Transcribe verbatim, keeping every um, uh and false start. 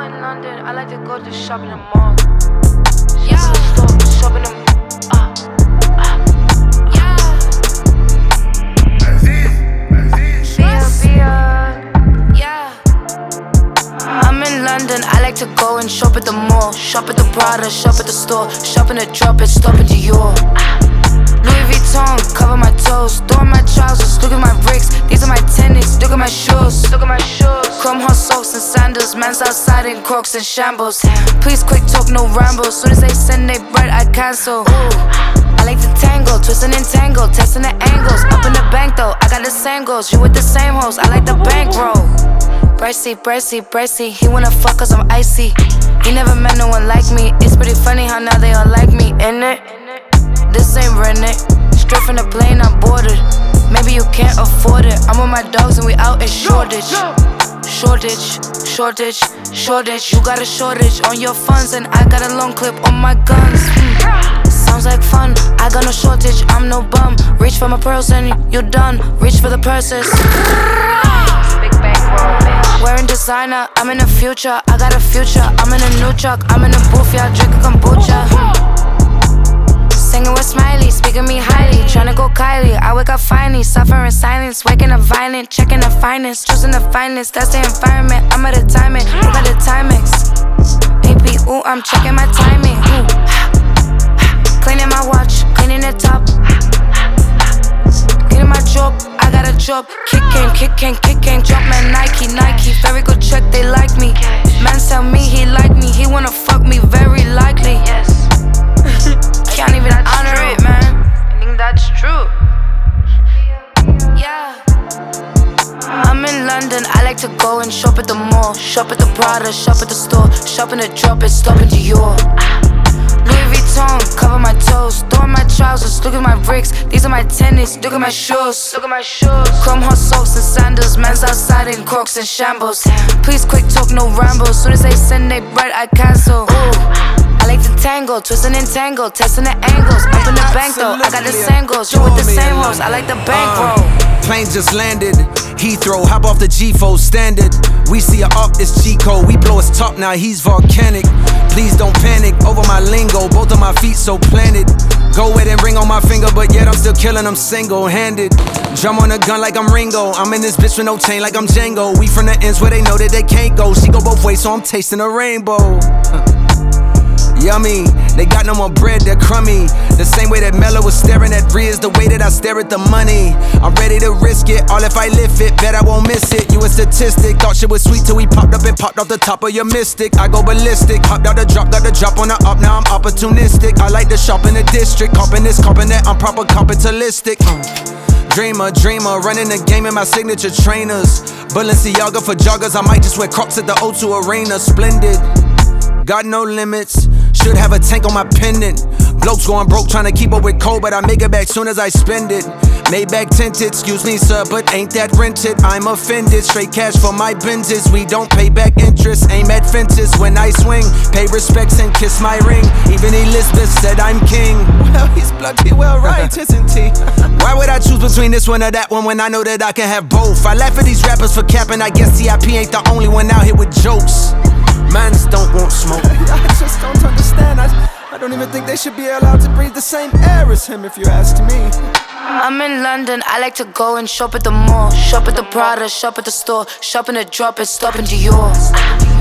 in London, I like to go to shop in the mall. Yeah. Shop in the store, shop in the uh, uh, yeah. Yeah. I'm in London, I like to go and shop at the mall. Shop at the Prada, shop at the store. Shop in the drop it, stop at Dior. Louis Vuitton, cover my toes. Throw on my trousers, look at my bricks. These are my tennis, look at my shoes. Look at my shoes. Chrome hot socks and sandals. Man's outside in Crocs and shambles. Please quick talk, no rambles. Soon as they send they bread, I cancel. Ooh. I like to tangle, twisting and tangle, testing the angles. Up in the bank though, I got the same goals. You with the same hoes, I like the bankroll. Bracy, bracy, bracy. He wanna fuck cause I'm icy. He never met no one like me. It's pretty funny how now they all like me, innit? This ain't rented. Straight from the plane, I boarded. Maybe you can't afford it. I'm with my dogs and we out in shortage. Shortage, shortage, shortage. You got a shortage on your funds and I got a long clip on my guns. Mm. Sounds like fun, I got no shortage, I'm no bum. Reach for my pearls and you're done. Reach for the purses. Big bankroll, bitch. Wearing designer, I'm in the future. I got a future, I'm in a new truck. I'm in a booth, yeah, drinking kombucha. Singing with Smiley, speaking me highly. Tryna go Kylie, I wake up finally. Suffering in silence, waking up violent. Checking the finest, choosing the finest. That's the environment, I'm at the timing. Look at the Timex. A P, ooh, I'm checking my timing. Ooh. Cleaning my watch, cleaning the top. Getting my job, I got a job. Kick game, kick game, kick game. Drop man, Nike, Nike. Very good check, they like me. Man tell me he like me, he wanna fuck me, very likely. Yes. Can't even honor true. It, man. I think that's true. Yeah. I'm in London, I like to go and shop at the mall. Shop at the Prada, shop at the store. Shop in the drop it, stop in Dior. Louis Vuitton, cover my toes. Throw on my trousers, look at my bricks. These are my tennis, look at my shoes. Look at my shoes. Chrome hot socks and sandals. Man's outside in Crocs and shambles. Please quick talk, no rambles. Soon as they send they bread, I cancel. Ooh. I like to tangle, twisting and tangle, testing the angles. Up in the bank though, I got the same goals. You with the same hoes, I like the bankroll. Uh, plane just landed, Heathrow, hop off the G four standard. We see her up, it's G-code, we blow his top, now he's volcanic. Please don't panic, over my lingo, both of my feet so planted. Go with and ring on my finger, but yet I'm still killing them single-handed. Drum on a gun like I'm Ringo, I'm in this bitch with no chain like I'm Django. We from the ends where they know that they can't go. She go both ways, so I'm tasting a rainbow. Yummy, they got no more bread, they're crummy. The same way that Mello was staring at Riz, the way that I stare at the money. I'm ready to risk it, all if I lift it, bet I won't miss it. You a statistic, thought shit was sweet till we popped up and popped off the top of your mystic. I go ballistic, hopped out the drop, got the drop on the up, now I'm opportunistic. I like to shop in the district, copping this, copping that, I'm proper capitalistic. uh. Dreamer, dreamer, running the game in my signature trainers. Balenciaga for joggers, I might just wear Crocs at the O two Arena. Splendid, got no limits. Should have a tank on my pendant. Blokes going broke trying to keep up with cold, but I make it back soon as I spend it. Maybach tinted, excuse me sir, but ain't that rented? I'm offended, straight cash for my Benzes. We don't pay back interest, aim at fences when I swing. Pay respects and kiss my ring. Even Elizabeth said I'm king. Well, he's bloody well right, isn't he? Why would I choose between this one or that one when I know that I can have both? I laugh at these rappers for capping, I guess T I P ain't the only one out here with jokes. Mans don't want smoke. I just don't understand. I, I don't even think they should be allowed to breathe the same air as him, if you ask me. I'm in London, I like to go and shop at the mall. Shop at the Prada, shop at the store. Shop in the drop it, stop in Dior.